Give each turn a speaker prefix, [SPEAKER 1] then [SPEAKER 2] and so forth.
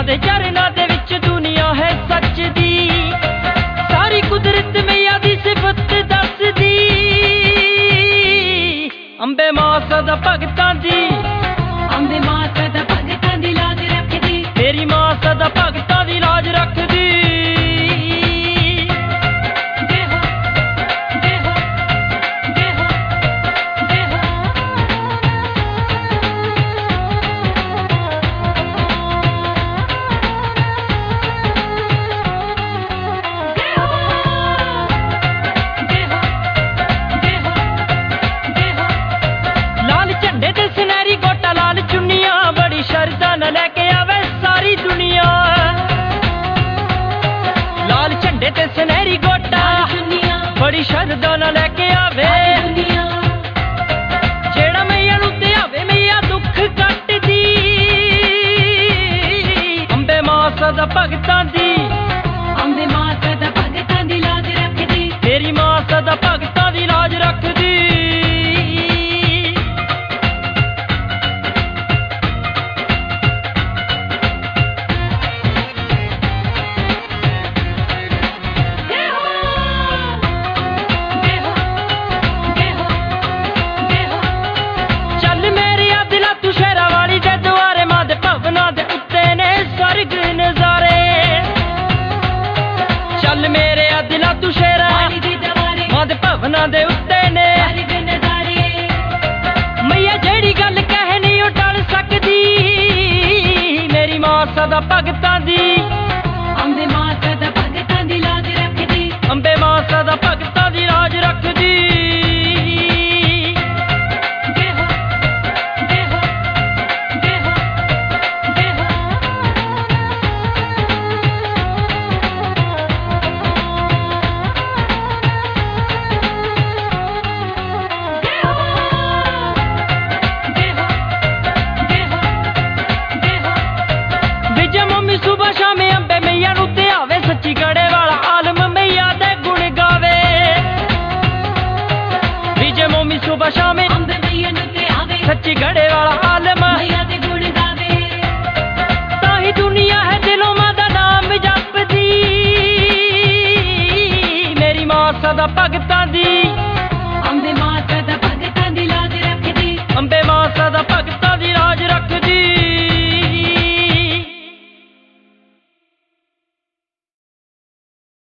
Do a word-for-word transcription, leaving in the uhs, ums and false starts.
[SPEAKER 1] दे चरनां दे विच दुनिया है सच दी, सारी कुदरत मैया दी सिफत दसदी। अंबे मां सदा भगतां दी,
[SPEAKER 2] अंबे मां सदा भगतां दी लाज रखदी,
[SPEAKER 1] तेरी मां सदा भगतां दी लाज रखदी। शरदा न लेके आवे सारी दुनिया, लाल झंडे ते सुनहरी गोटा बड़ी शरदा न लेके आवे दुनिया। जेड़ा मैया नूं ते आवे मैया दुख कटदी, अंबे मां सदा भगतां दी,
[SPEAKER 2] अंबे मां सदा भगतां दी लाज रखदी,
[SPEAKER 1] तेरी मां सदा भगतां दी लाज रखदी। चल मेरे दिला तू शेरा मां दे भवनां दे उत्ते ने मैया जेड़ी गल कहनी ओ टल सकदी, मेरी मां सदा भगतां दी,
[SPEAKER 2] अंबे मां सदा भगतां दी लाज रखदी,
[SPEAKER 1] अंबे मां सदा भगतां दी लाज रखदी। सुबह शामे अंबे मैया नूं ते आवे, सच्ची गड़े वाला आलम मैया दे गुण गावे। विजय मोमी सुबह शामे
[SPEAKER 2] अंबे मैया नूं ते आवे,
[SPEAKER 1] सच्ची गड़े वाला आलम
[SPEAKER 2] मैया दे गुण गावे।
[SPEAKER 1] ताही दुनिया है दिलों मां दा नाम जपदी, मेरी मां सदा भगतां दी,
[SPEAKER 2] अंबे मां सदा भगतां दी लाज रखदी,
[SPEAKER 1] अंबे मां सदा भगतां